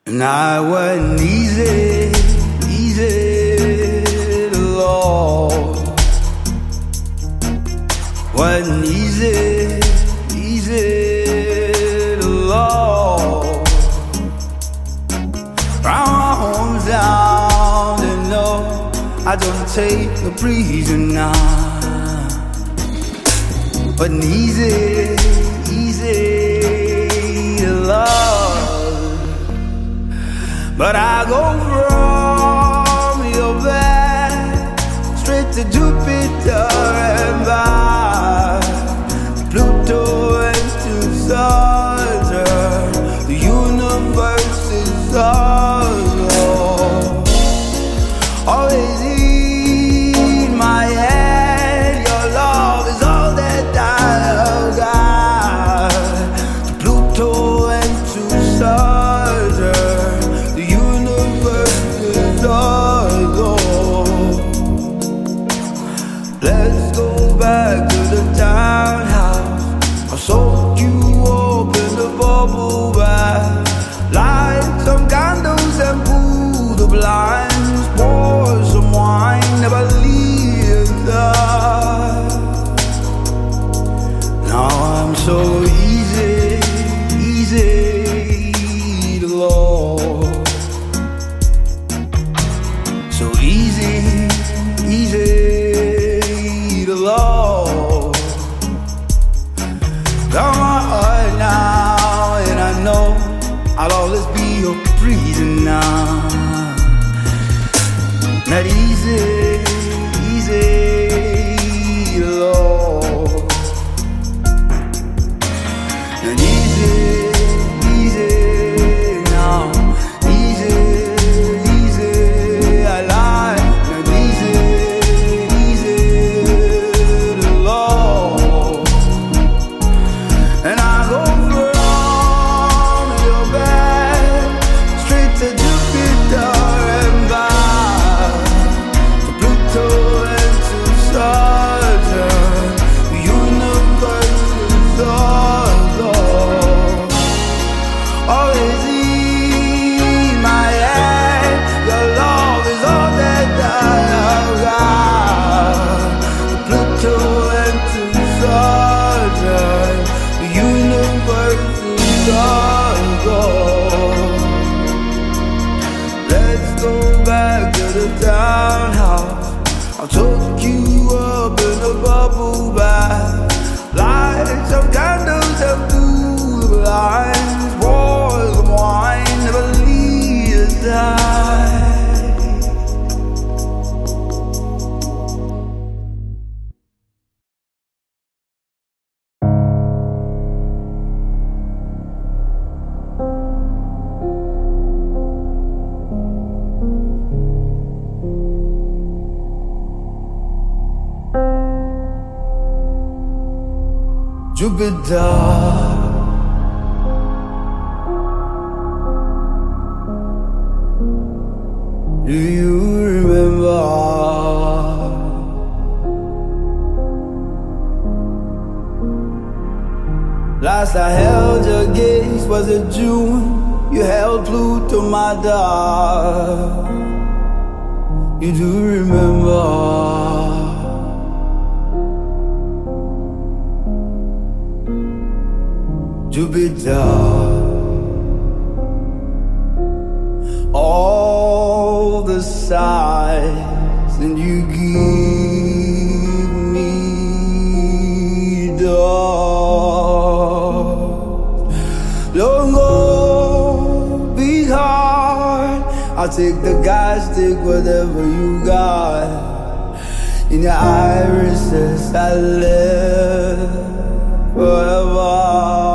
And I went easy, easy to Lord. Went easy, easy to Lord. Round my hometown, they know I don't take the breeze now. But easy, easy to love. But I go from your bed straight to Jupiter and back to Pluto and to Saturn. The universe is ours. Always in my head, your love is all that I've got. To Pluto and to Saturn, the universe is ours. Let's go back to the townhouse. I'll soak you up in the bubble bath. Light some candles and pull the blinds. Pour some wine, never leave that. Now I'm so easy, easy to love. So easy, easy to love. Got my heart now, and I know I'll always be your breathing now. Not easy, easy to love. Not easy, easy now. Easy, easy, I like. Not easy, easy to love. And I go from your bed straight to Jupiter and back to Pluto and to Saturn. The universe is ours. Always in my head, your love is all that I've got. To Pluto and to Saturn, the universe is ours. Let's go back to the townhouse. I'll tuck you up in a bubble bath. Light some candles and pull the blinds. Pour some wine, never leave your side. Jupiter, do you remember? Last I held your gaze was in June. You held Pluto, my dog. You do remember? Jupiter, all the sighs and you give me dogs. Don't go, be hard. I'll take the gas, take whatever you got. In your irises I live forever.